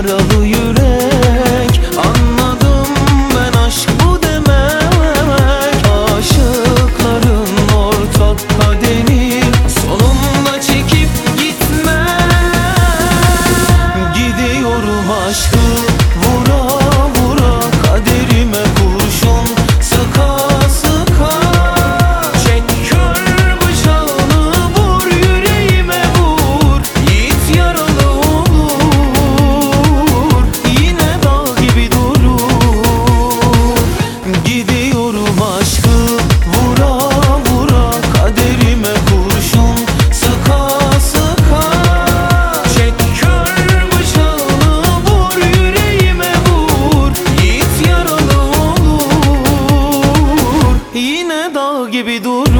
yaralı yürek. Anladım ben, aşk bu demek. Aşıkların ortak kaderi sonunda çekip gitme. Gidiyorum aşkı vura vura, kaderime kurşun sıka sıka. Çek kör bıçağını, vur yüreğime vur. Yiğit yaralı olur, yine dağ gibi durur. Gidiyorum aşkı vura vura, kaderime kurşun sıka sıka. Çek kör bıçağını, vur yüreğime vur. Yiğit yaralı olur, yine dağ gibi durur.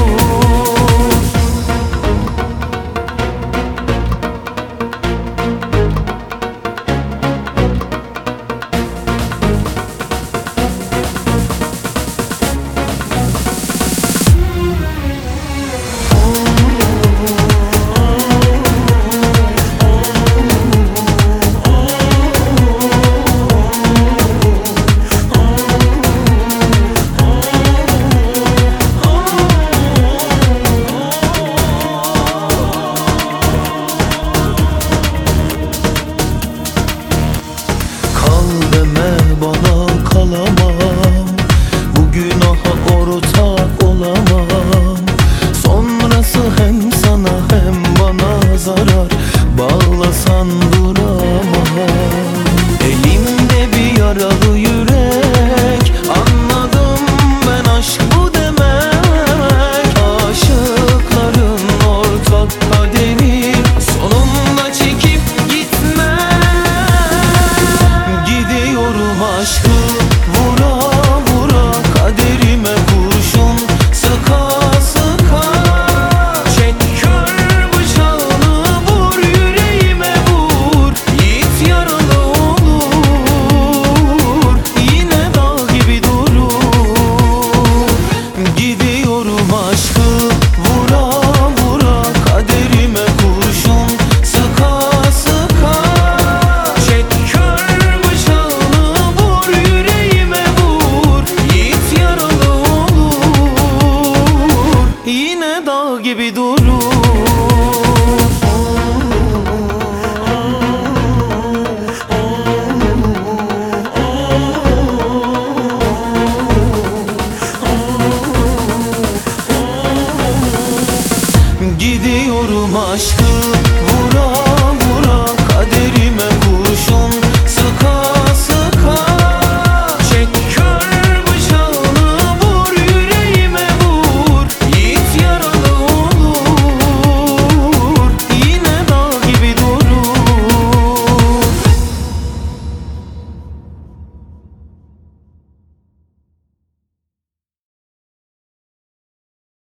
Bana kalamam, bu günaha ortak olamam. Sonrası hem sana hem bana zarar, bağlasan duramam. Elimde bir yaralı yürek. Anladım ben, aşk bu demek. Aşıkların ortak kaderi sonunda çekip gitme. Gidiyorum aşkı vura vura, kaderime kurşun sıka sıka. Çek kör bıçağını, vur yüreğime vur. Yiğit yaralı olur, yine dağ gibi durur. Gidiyorum aşkı vura vura, kaderime kurşun sıka sıka. Çek kör bıçağını, vur yüreğime vur. Yiğit yaralı olur, yine dağ gibi durur. Gidiyorum aşkı